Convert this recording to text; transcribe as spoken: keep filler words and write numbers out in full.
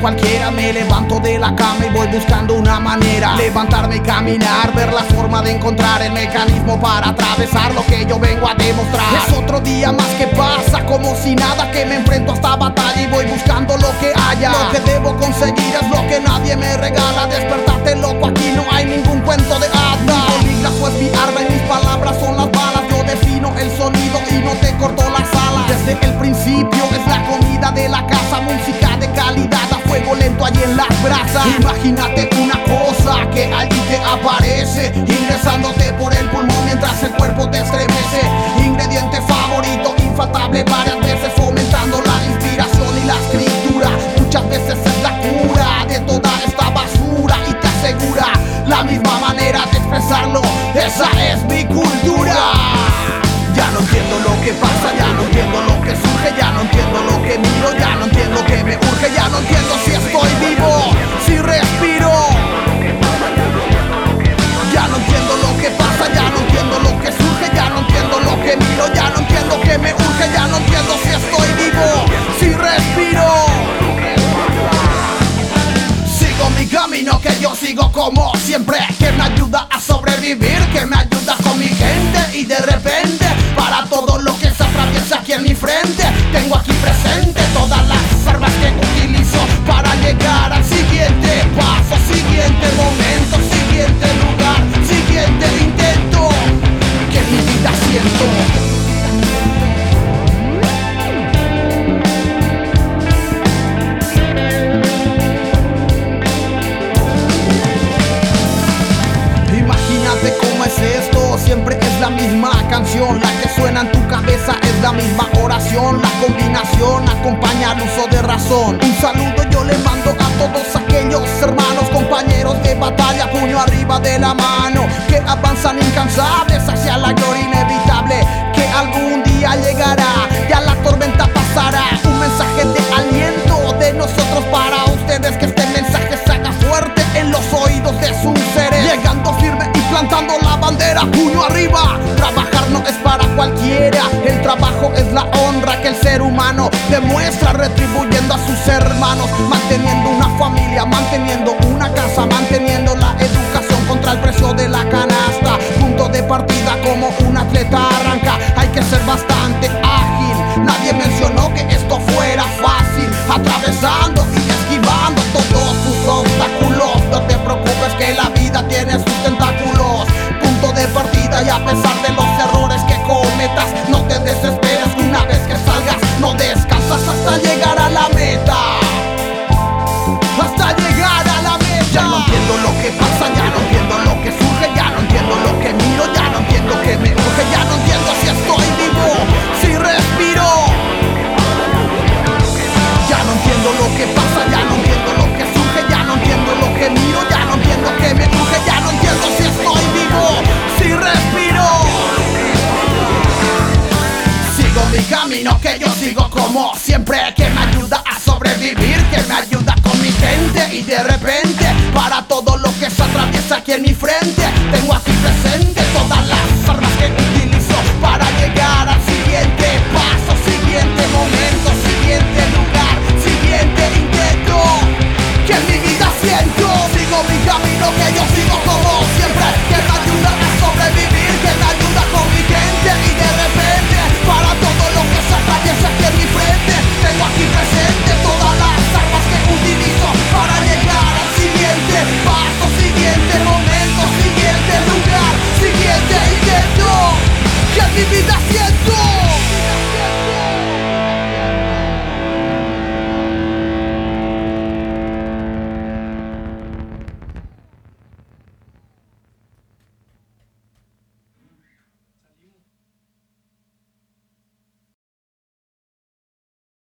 cualquiera. Me levanto de la cama y voy buscando una manera. Levantarme y caminar, ver la forma de encontrar el mecanismo para atravesar lo que yo vengo a demostrar. Es otro día más que pasa como si nada, que me enfrento a esta batalla y voy buscando lo que haya. Lo que debo conseguir es lo que nadie me regala. Despertarte loco, aquí no hay ningún cuento de hadas. Mi bolígrafo es mi arma y mis palabras son las balas. Yo defino el sonido y no te corto las alas. Desde el principio es la comida de la casa, música de calidad a fuego lento allí en las brasas. Imagínate una cosa, que allí te aparece ingresándote por el pulmón mientras el cuerpo te estremece. Ingrediente favorito, infaltable varias veces, fomentando la inspiración y la escritura. Muchas veces es la cura de toda esta basura y te asegura la misma manera de expresarlo. Esa es mi cultura. Ya no entiendo lo que pasa, ya no entiendo lo que surge, ya no entiendo lo que miro, ya no entiendo que me urge, ya no entiendo si estoy vivo, si respiro. Ya no entiendo lo que pasa, ya no entiendo lo que surge, ya no entiendo lo que miro, ya no entiendo que me urge, ya no entiendo si estoy vivo, si respiro. Sigo mi camino, que yo sigo como siempre, que me ayuda a sobrevivir, que me ayuda con mi gente. Y de repente, para todo lo que se atraviesa aquí en mi frente, tengo aquí presente todas las armas que utilizo para llegar al siguiente paso, siguiente momento, siguiente lugar, siguiente intento que en mi vida siento. Imagínate cómo es esto, siempre es la misma canción, la que suena en tu cabeza es la misma oración. La combinación acompaña al uso de razón. Un saludo yo le mando a todos aquellos hermanos, compañeros de batalla, puño arriba de la mano, que avanzan incansables hacia la gloria inevitable, que algún día llegará, ya la tormenta pasará. Un mensaje de aliento de nosotros para ustedes, que este mensaje se haga fuerte en los oídos de sus seres. Llegando firme y plantando la bandera, puño arriba. Trabajar no es para cualquiera, el trabajo es la honra que el ser humano demuestra retribuyendo a sus hermanos, manteniendo una familia, manteniendo una casa, manteniendo la educación contra el precio de la canasta. Punto de partida como un atleta arranca, hay que ser bastante ágil. Nadie mencionó que esto fuera fácil, atravesando y esquivando todos sus obstáculos. No te preocupes que la vida tiene sus tentáculos. Punto de partida y a pesar de los errores que cometas, no te desesperes, una vez que salgas no descansas hasta llegar a la meta. Hasta llegar a la meta. Ya no entiendo lo que pasa, ya no entiendo lo que surge, ya no entiendo lo que miro, ya no entiendo que me urge, ya no entiendo si estoy vivo, si respiro. Ya no entiendo lo que pasa, ya no entiendo lo que surge, ya no entiendo lo que miro, ya no entiendo que me urge, ya no entiendo si estoy vivo, si respiro. Sigo mi camino, que yo sigo como siempre, que me ayuda a sobrevivir, que me ayuda con mi gente. Y de repente, para todo lo que se atraviesa aquí en mi frente, tengo aquí presente todas las armas